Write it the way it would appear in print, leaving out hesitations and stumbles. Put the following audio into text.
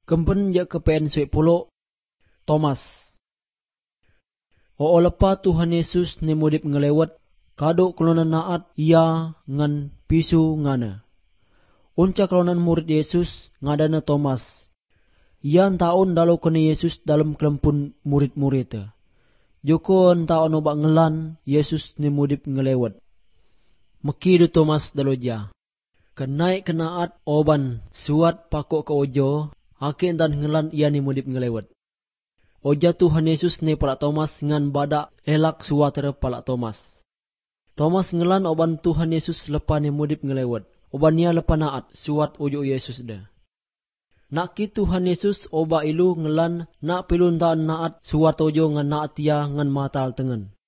Kempen ya kepen 10 Thomas. O lepa Tuhan Yesus ni mudip ngelewat kado kelonan naat ia ngan pisu ngana. Unca kelonan murid Yesus ngadana Thomas. Ia taun dalau kena Yesus dalam kelempun murid-murid. Joko taun obak ngelan Yesus ni mudip ngelewat. Meki du Thomas daloja. Kenai kenaat oban suat pakok ke ojo. Akin dan ngelan ia ni mudip ngelewat. Oja Tuhan Yesus ni palak Thomas ngan badak elak suatera palak Thomas. Thomas ngelan oban Tuhan Yesus lepa ni mudip ngelewat. Oban ia lepa naat suat ojo Yesus dah. Nak ki Tuhan Yesus oba ilu ngelan nak pilun taan naat suat ojo ngan naat ia ngan matal tengen.